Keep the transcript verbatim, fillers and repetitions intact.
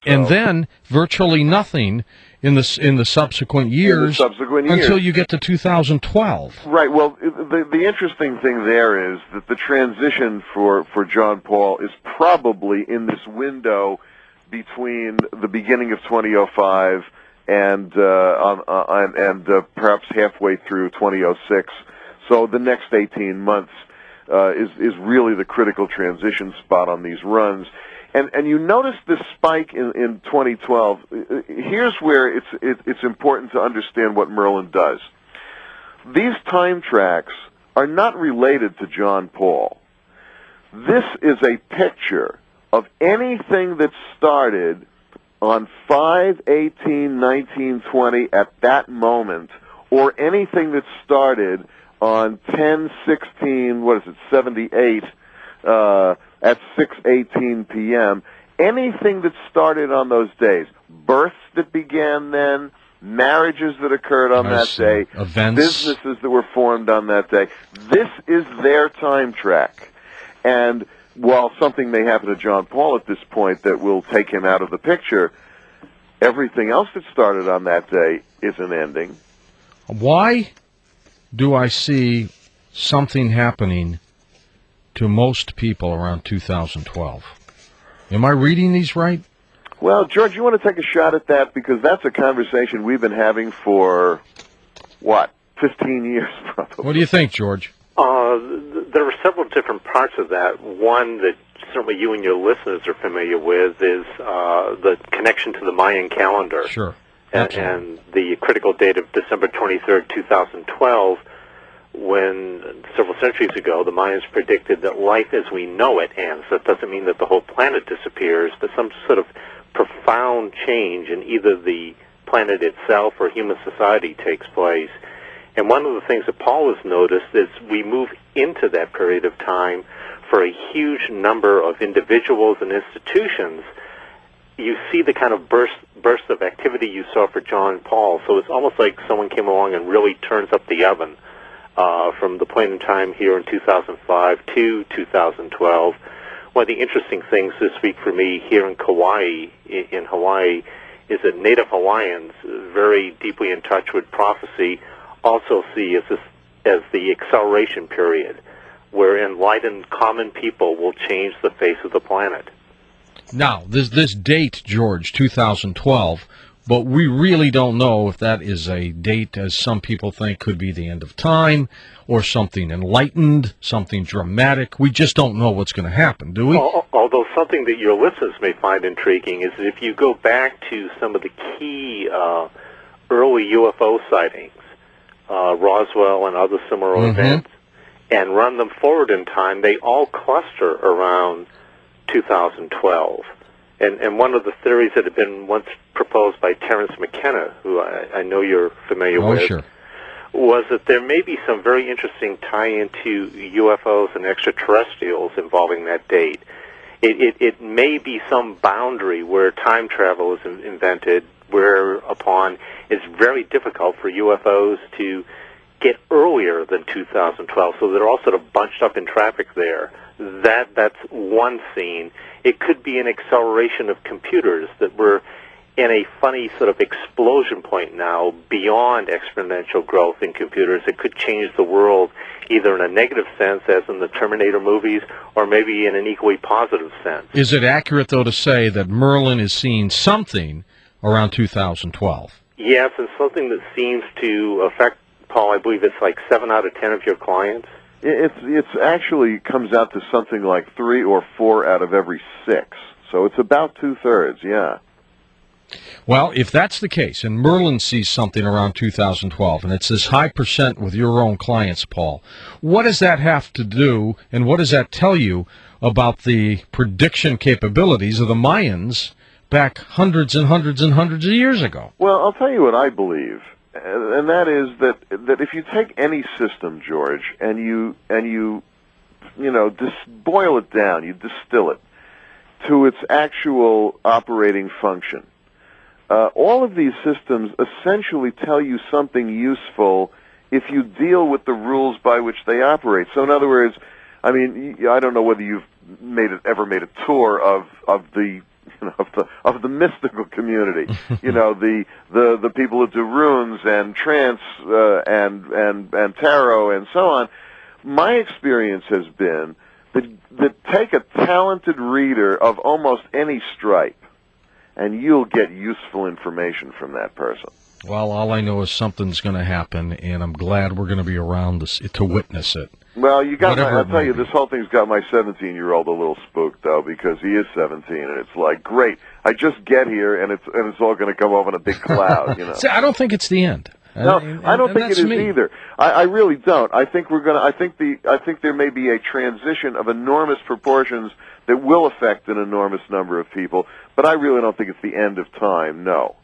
and then virtually nothing in the in the subsequent years, in the subsequent years. until you get to two thousand twelve. Right. Well, the the interesting thing there is that the transition for for John Paul is probably in this window between the beginning of twenty oh five and uh, on, on, and uh, perhaps halfway through twenty oh six. So the next eighteen months uh, is is really the critical transition spot on these runs. And and you notice this spike in, in twenty twelve. Here's where it's it, it's important to understand what Merlin does. These time tracks are not related to John Paul. This is a picture of anything that started on five eighteen nineteen twenty at that moment, or anything that started on ten sixteen, what is it, seventy-eight, uh, at six eighteen p.m., anything that started on those days, births that began then, marriages that occurred on that day, events, businesses that were formed on that day, this is their time track. And while something may happen to John Paul at this point that will take him out of the picture, everything else that started on that day isn't ending. Why do I see something happening to most people around two thousand twelve? Am I reading these right? Well, George, you want to take a shot at that? Because that's a conversation we've been having for, what, fifteen years probably. What do you think, George? Uh, th- there are several different parts of that. One that certainly you and your listeners are familiar with is uh, the connection to the Mayan calendar. Sure. And, and the critical date of December twenty-third, two thousand twelve, when several centuries ago the Mayans predicted that life as we know it ends. That doesn't mean that the whole planet disappears, but some sort of profound change in either the planet itself or human society takes place. And one of the things that Paul has noticed is we move into that period of time for a huge number of individuals and institutions. You see the kind of burst burst of activity you saw for John Paul. So it's almost like someone came along and really turns up the oven uh, from the point in time here in two thousand five to two thousand twelve. One of the interesting things this week for me here in Kauai, in Hawaii, is that Native Hawaiians, very deeply in touch with prophecy, also see as, this, as the acceleration period, where enlightened common people will change the face of the planet. Now, this this date, George, two thousand twelve, but we really don't know if that is a date, as some people think, could be the end of time, or something enlightened, something dramatic. We just don't know what's going to happen, do we? Although something that your listeners may find intriguing is that if you go back to some of the key uh, early U F O sightings, uh, Roswell and other similar mm-hmm. events, and run them forward in time, they all cluster around two thousand twelve. And, and one of the theories that had been once proposed by Terence McKenna, who I, I know you're familiar oh, with, sure. was that there may be some very interesting tie-in to U F Os and extraterrestrials involving that date. It, it, it may be some boundary where time travel is in, invented, whereupon it's very difficult for U F Os to get earlier than two thousand twelve, so they're all sort of bunched up in traffic there. That that's one scene. It could be an acceleration of computers that we're in a funny sort of explosion point now beyond exponential growth in computers. It could change the world either in a negative sense, as in the Terminator movies, or maybe in an equally positive sense. Is it accurate, though, to say that Merlin is seeing something around two thousand twelve? Yes, and something that seems to affect, Paul, I believe it's like seven out of ten of your clients. It's it's actually comes out to something like three or four out of every six. So it's about two-thirds, yeah. Well, if that's the case, and Merlin sees something around two thousand twelve, and it's this high percent with your own clients, Paul, what does that have to do, and what does that tell you about the prediction capabilities of the Mayans back hundreds and hundreds and hundreds of years ago? Well, I'll tell you what I believe. And that is that that if you take any system, George, and you and you you know dis- boil it down, you distill it to its actual operating function, uh, all of these systems essentially tell you something useful if you deal with the rules by which they operate. So, in other words, I mean, I don't know whether you've made it, ever made a tour of of the know, of the of the mystical community. You know, the the the people who do runes and trance uh, and and and tarot and so on. My experience has been that that take a talented reader of almost any stripe, and you'll get useful information from that person. Well, all I know is something's going to happen, and I'm glad we're going to be around to, to witness it. Well, you got. My, I'll tell you, be. this whole thing's got my seventeen-year-old a little spooked, though, because he is seventeen, and it's like, great, I just get here, and it's and it's all going to come over in a big cloud, you know. See, I don't think it's the end. No, and, and, I don't think it is me. either. I, I really don't. I think we're going to. I think the. I think there may be a transition of enormous proportions that will affect an enormous number of people, but I really don't think it's the end of time. No.